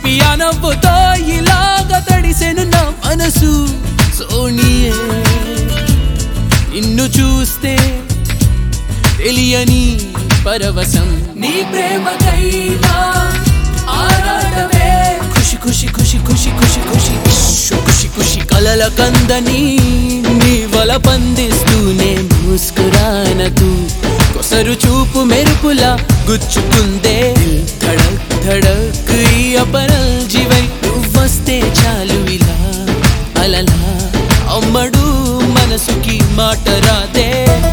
పియా నవ్వుతో ఇలాగ తడిసెను నా మనసు సోనియే నిన్ను చూస్తే తెలియని పరవశం నీ ప్రేమకైనా ఆరాటమే ఖుషి ఖుషి ఖుషి ఖుషి ఖుషి ఖుషి ఖుషి ఖుషి కలల కందని నీ వల పందిస్తూనే ముస్కురాన తూ కొసరు చూపు మెరుపులా గుచ్చుకుందే ధడక్ ధడక్ ఈ అపరల్ జీవై నువ్వొస్తే చాలు ఇలా అలలా అమ్మడు మనసుకి మాట రాదే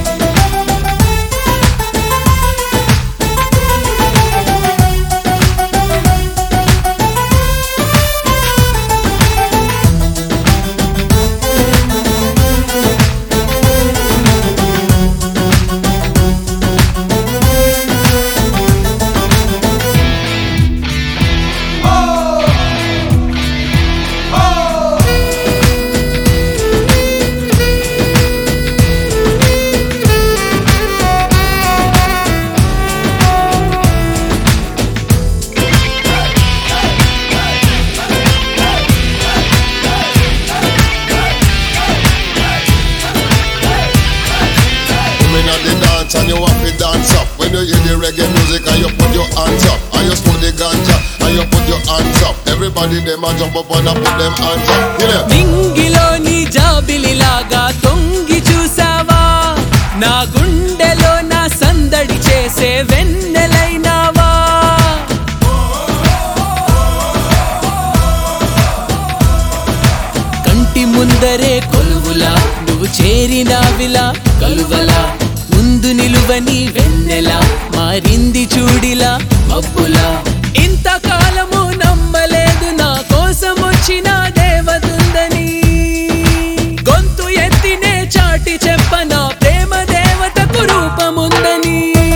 And you have to dance up. When you hear the reggae music and you put your hands up, and you smoke the ganja and you put your hands up. Everybody them a jump up and a put them hands up. Yeah. నింగిలో నీ జాబిలిలాగా తొంగి చూసావా నా గుండెలో నా సందడి చేసే వెన్నెలైనావా కంటి ముందరే కొలువులా నువ్వు చేరినావిలా కలువలా ముందు నిలువని వెన్నెలా మారింది చూడిలా మబ్బులా ఇంతకాలము నమ్మలేదు నా కోసం వచ్చిన దేవతుందని గొంతు ఎత్తినే చాటి చెప్పన ప్రేమ దేవతకు రూపముందని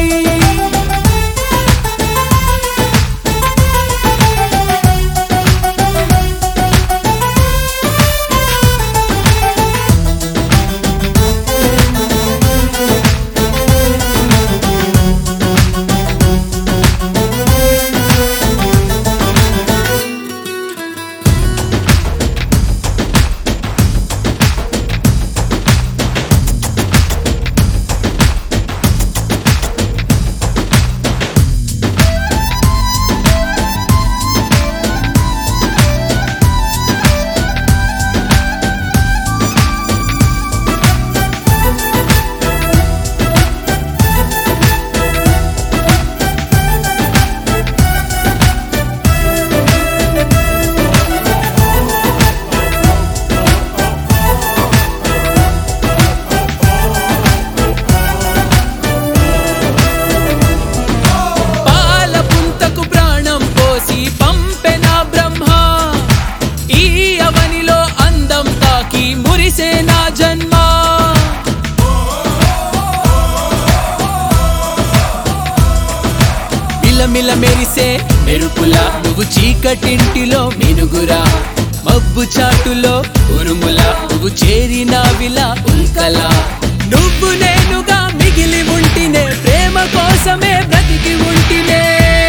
మిల మెరిసే మెరుపులా నువ్వు చీకటింటిలో మినుగురా మబ్బు చాటులో ఉరుములా నువ్వు చేరినావిలా ఉల్కలా నువ్వు నేనుగా మిగిలి ఉంటినే ప్రేమ కోసమే బ్రతికి ఉంటినే